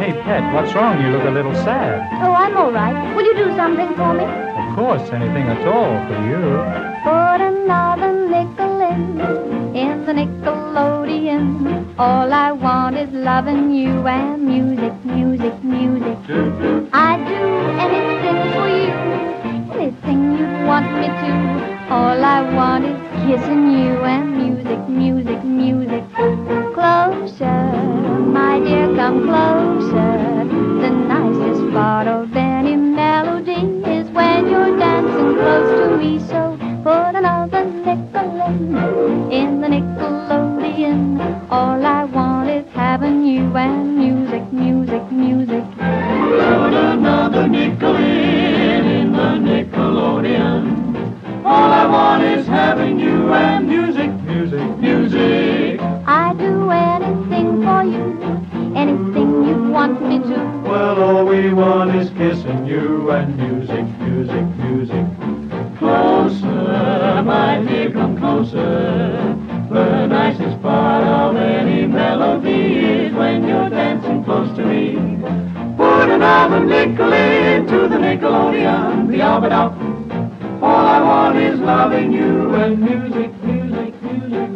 Hey, Pet, what's wrong? You look a little sad. Oh, I'm all right. Will you do something for me? Of course, anything at all for you. Put another nickel in the Nickelodeon. All I want is loving you and music, music, music. I'd do anything for you, anything you'd want me to. All I want is kissing you and music, music, music. Closer, my dear, come closer. The nicest part of any melody is when you're dancing close to me. So put another nickel in the Nickelodeon. All I want is having you and music, music, music. Put another nickel in the Nickelodeon. All I want is having you and music, music, music. I'd do anything for you, anything you want me to. Well, all we want is kissing you and music, music, music. Closer, my dear, come closer. The nicest part of any melody is when you're dancing close to me. Put another nickel into the Nickelodeon, the up. All I want is loving you and music, music, music.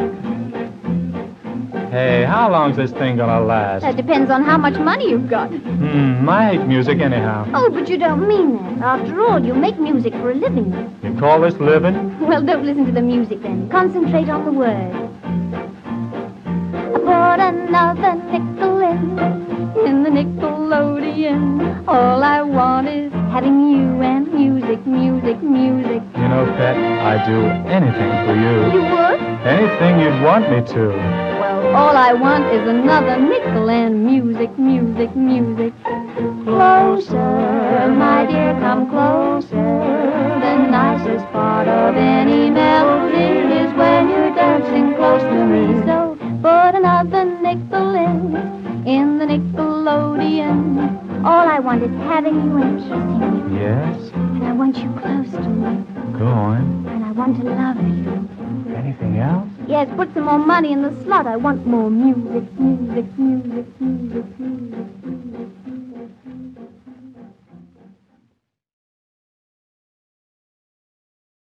Hey, how long's this thing gonna last? That depends on how much money you've got. I hate music anyhow. Oh, but you don't mean that. After all, you make music for a living. You call this living? Well, don't listen to the music then. Concentrate on the words. I put another nickel in the Nickelodeon. All I want is having you and music, music, music. You know, Pet, I'd do anything for you. You would? Anything you'd want me to. Well, all I want is another nickel and music, music, music. Closer, my dear, come closer. The nicest part of any melody is when you're dancing close to me. So put another nickel in the Nickelodeon. All I want is having you and kissing you. Yes? And I want you close to me. Go on. And I want to love you. Anything else? Yes, put some more money in the slot. I want more music, music, music, music, music, music.